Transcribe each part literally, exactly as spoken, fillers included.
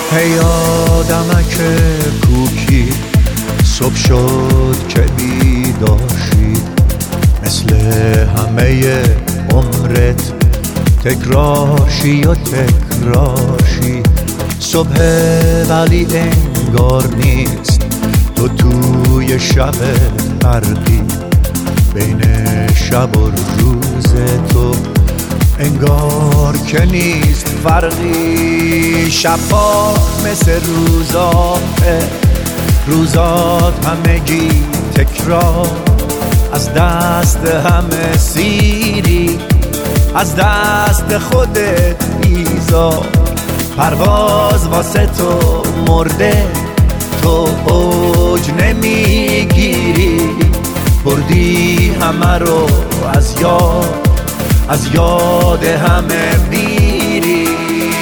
ای آدمک کوکی صبح شد که بیداشی، مثل همه عمرت تکرارشی و تکرارشی. صبح ولی انگار نیست، تو توی شب برقی، بین شب و روز تو انگار که نیست فرقی. شبها مثل روزاته، روزات همگی تکرار، از دست همه سیری، از دست خودت بیزار. پرواز واسه تو مرده، تو اوج نمیگیری، بردی همه رو از یاد، از یاد همه میری.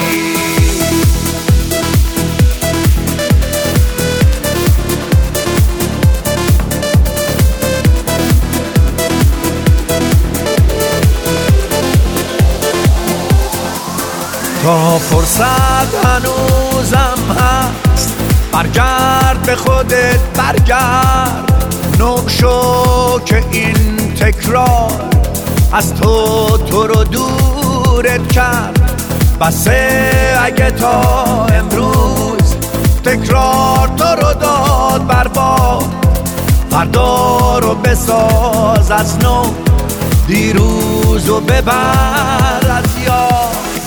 تا فرصت هنوزم هست، برگرد به خودت برگرد، نو شو که این تکرار از تو تو رو دورت کرد. بسه اگه تا امروز تکرار تو رو داد برباد، فردا رو بساز از نو، دیروز رو ببر از یاد.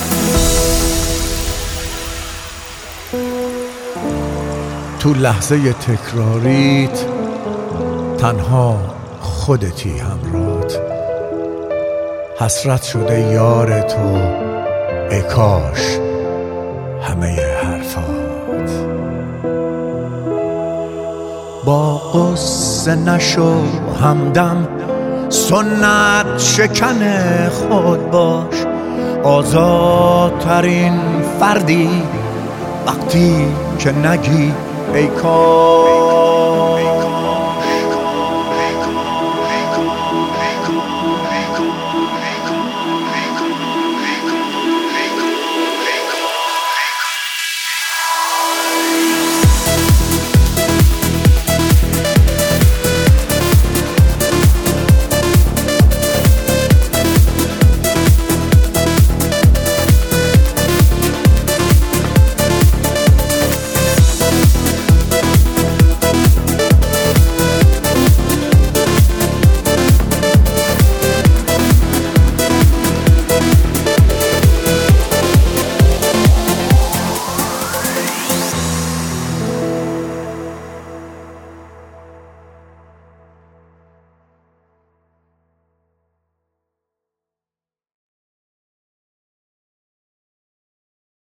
تو لحظه تکراریت تنها خودتی همراهت، حسرت شده یار تو ای کاش همه حرفات. با قصه نشو همدم، سنت شکن خود باش، آزادترین فردی وقتی که نگی ای کاش.